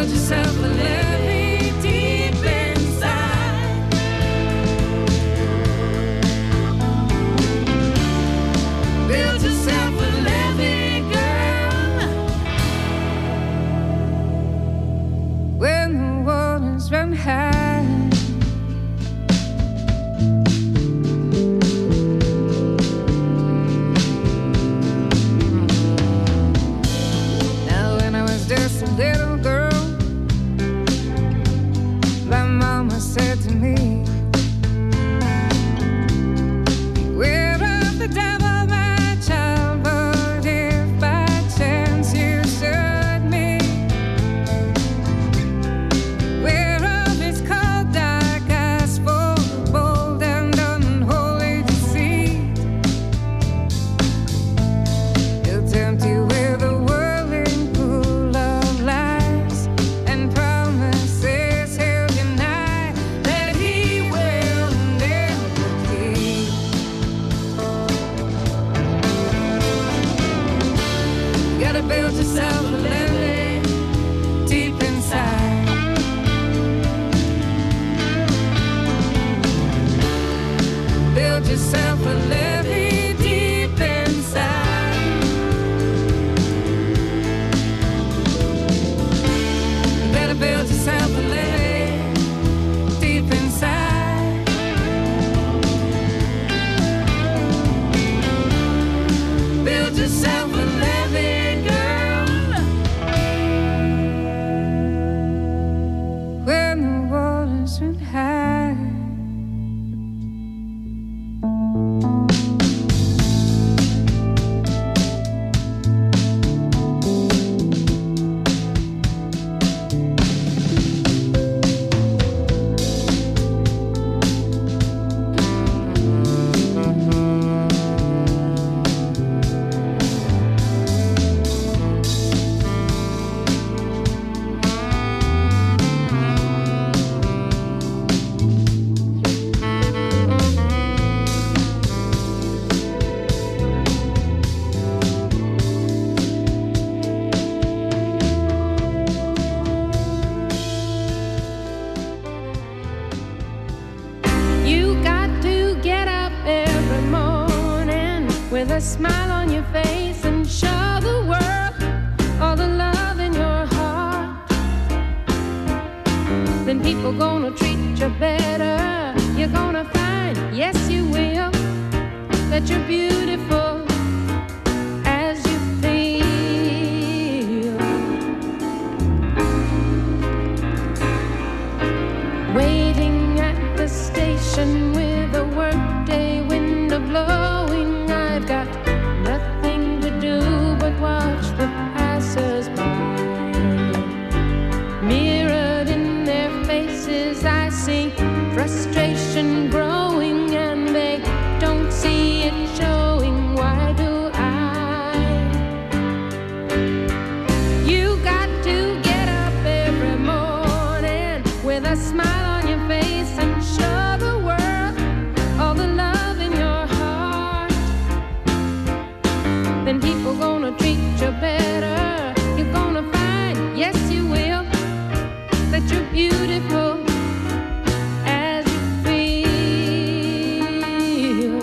a smile on your face and show the world all the love in your heart. Then people gonna treat you better. You're gonna find, yes you will, that you're beautiful as you feel. Waiting at the station with a workday window blowing, I've got nothing to do but watch the passers-by. Mirrored in their faces I see frustration growing, and they don't see it showing. Why do I? You got to get up every morning with a smile on your face and show the world all the love in your heart. Then people gonna treat you better. You're gonna find, yes you will, that you're beautiful as you feel.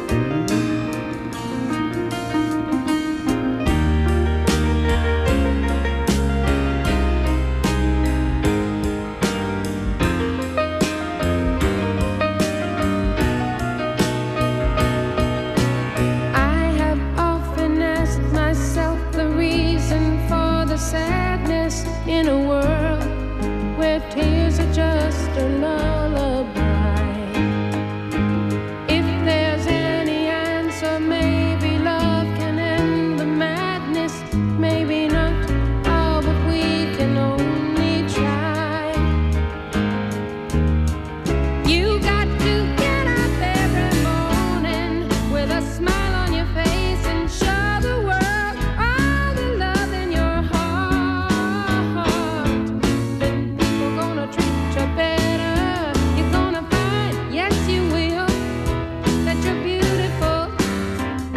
I have often asked myself the reason for the sadness in a world where tears are just a lullaby. If there's any answer, maybe love can end the madness. Maybe not all, but we can only try. You got to get up every morning with a smile on your face and show the world all the love in your heart. Then people gonna treat you better. You're gonna find, yes you will, that you're beautiful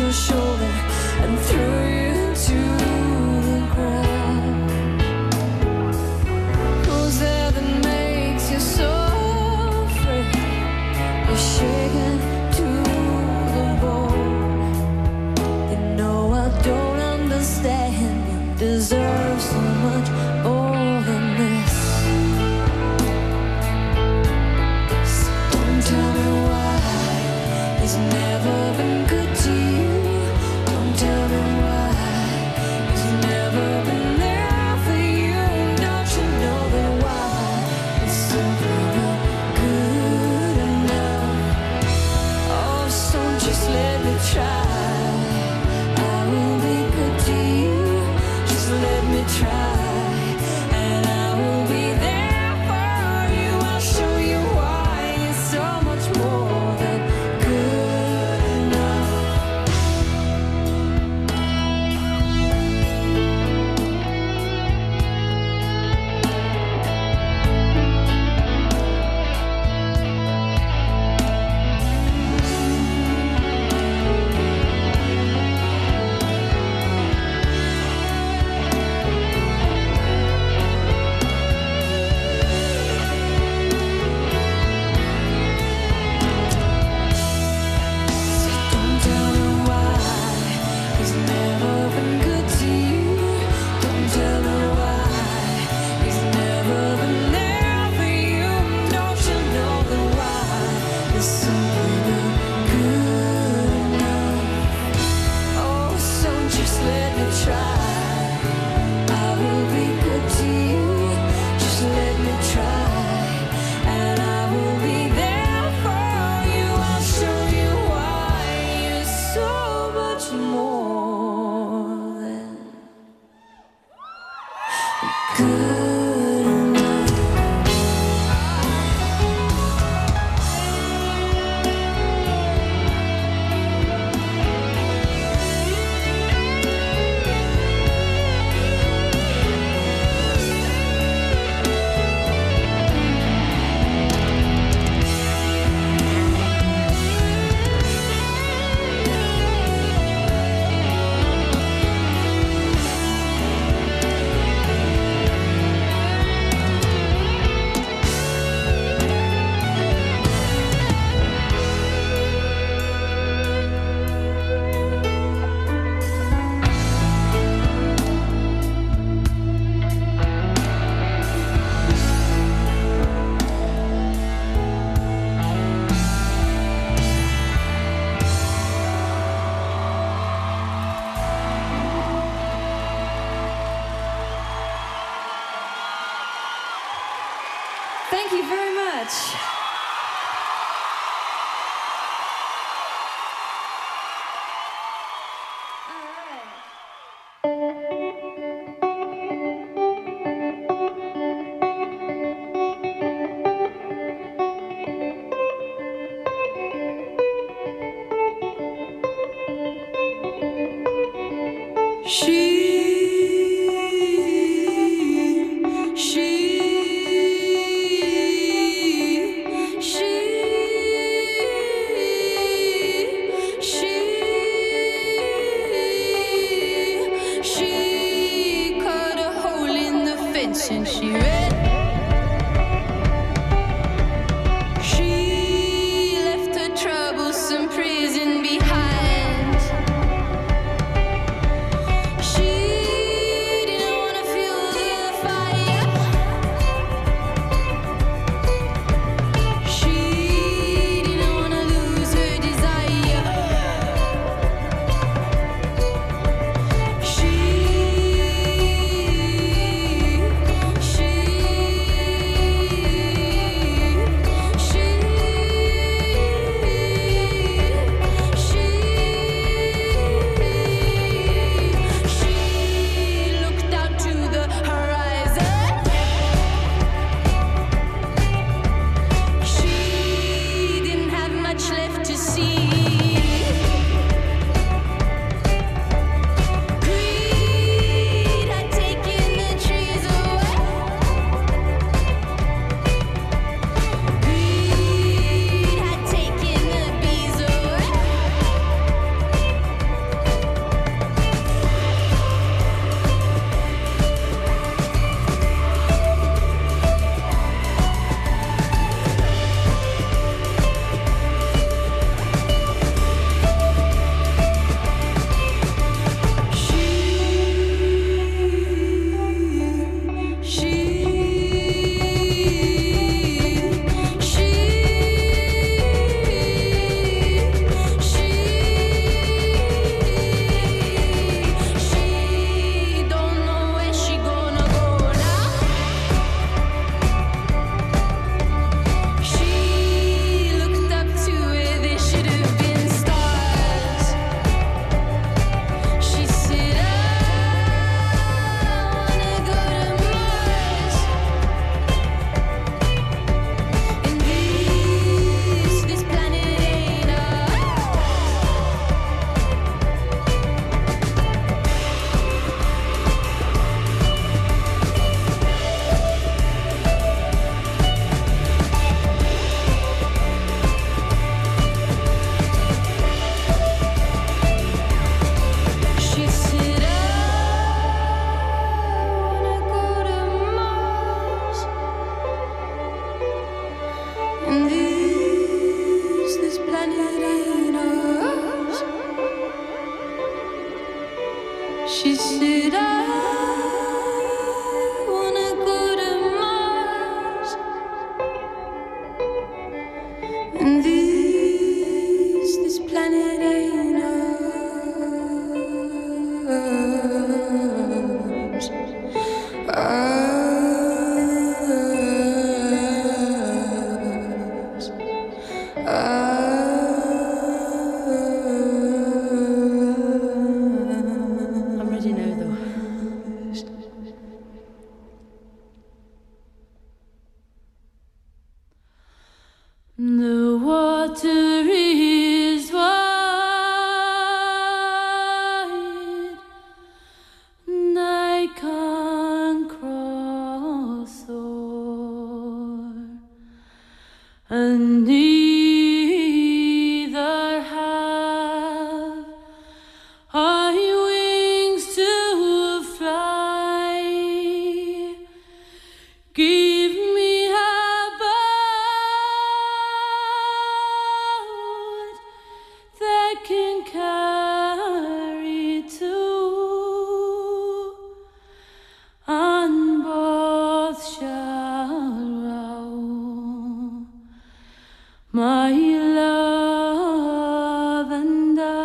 your shoulder and threw you to the ground. Who's there that makes you so afraid? You're shaken to the bone. You know I don't understand. You deserve so much more than this. So don't tell me why he's never been good to you. Don't tell me why he's never been there for you. Don't you know that why he's simply not good enough? Oh, so just let me try. I will be good to you. Just let me try. And I will be there for you. I'll show you why you're so much more than good enough. Don't tell me why he's never been good to you. Don't tell me why he's never been there for you. Don't you know that why is simply not good enough? Oh, so just let me try. I will be good to you. Just let me try. And I will be there for you. I'll show you why you're so much more than good enough. Thank you very much. All right. She cut a hole in the fence and she ran. She left her troublesome prison behind. She didn't want to feel the fire. She didn't want to lose her desire. She She said, I wanna go to Mars, and this planet ain't ours. I'm ready now, though. The water is wide, and I can't cross o'er, and neither have I wings to fly. Give me a boat that can carry two, and both shall row. My love and I,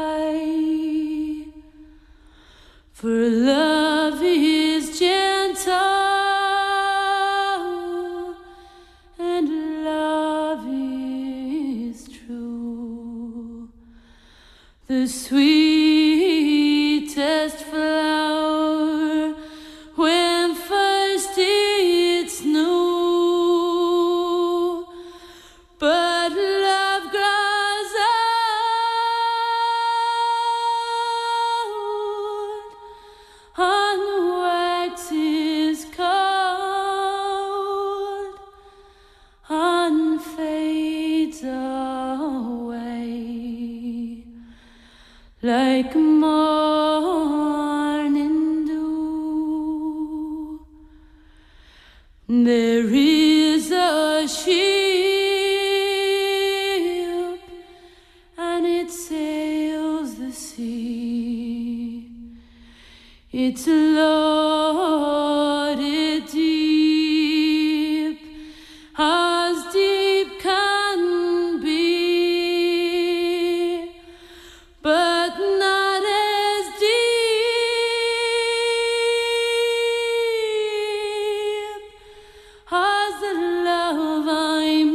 for love is gentle and love is true. The sweetest flower when first it's new, but love grows old and waxes cold and fades away like morning dew. There is a ship and it sails the sea. It's loaded deep, as deep can be, but not as deep as the love I'm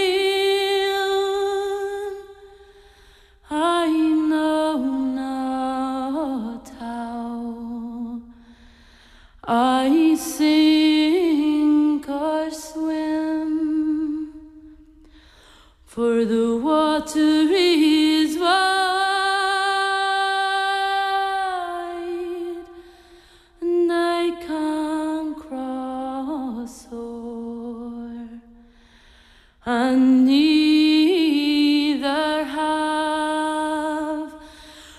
in. I know not how I sink or swim, for the water is wide, and I can't cross o'er, and neither have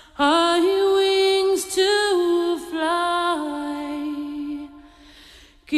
I wings to fly.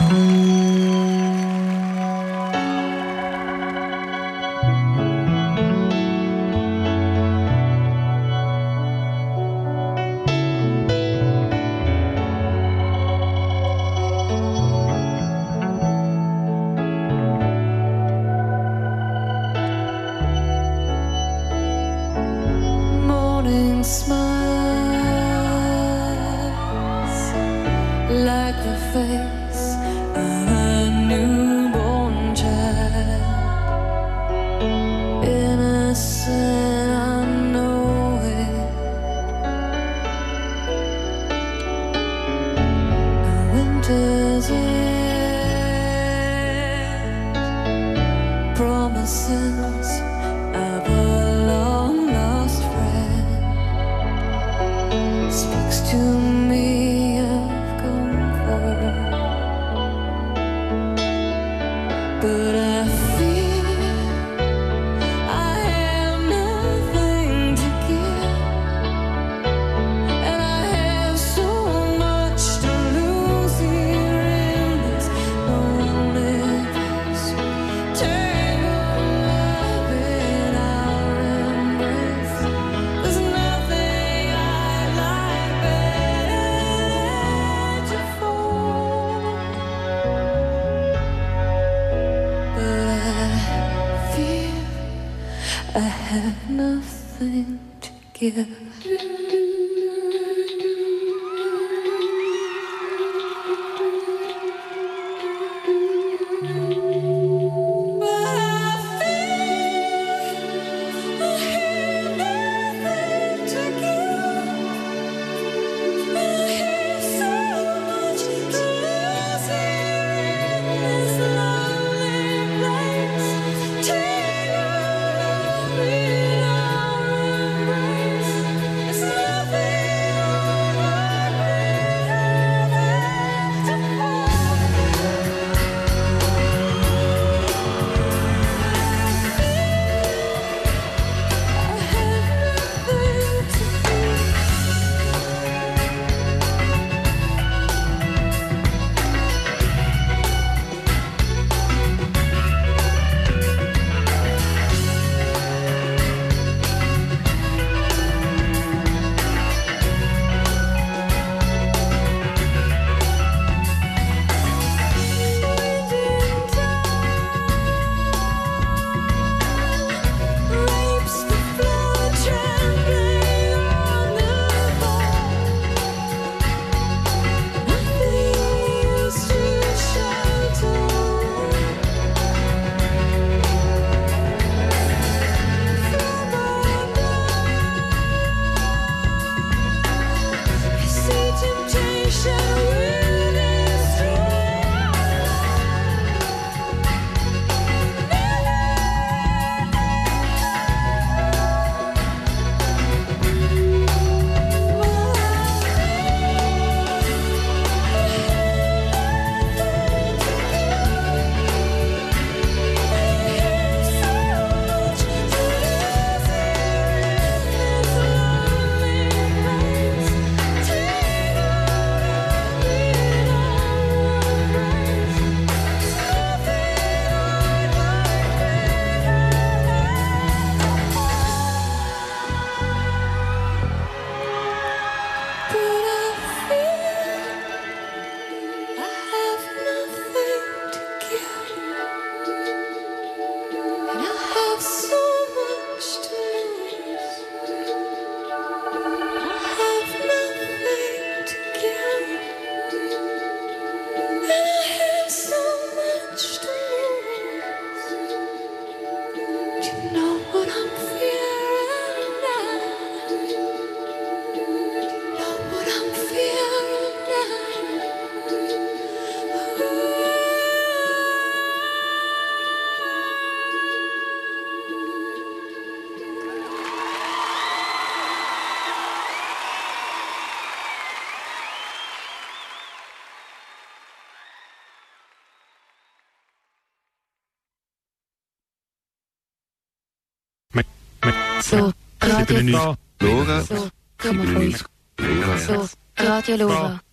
Radio Lora.